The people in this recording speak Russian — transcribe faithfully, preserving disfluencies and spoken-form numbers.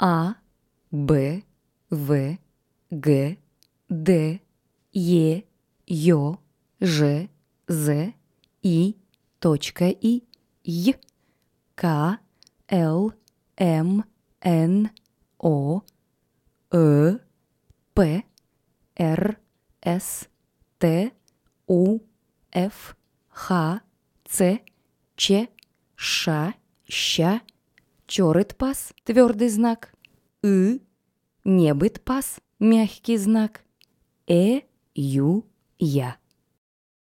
А, Б, В, Г, Д, Е, Ё, Ж, З, И, точка И, Й, К, Л, М, Н, О, Ö, П, Р, С, Т, У, Ф, Х, Ц, Ч, Ш, Щ, чорит-пас, твердый знак, И, небыт-пас, мягкий знак, Э, Ю, Я.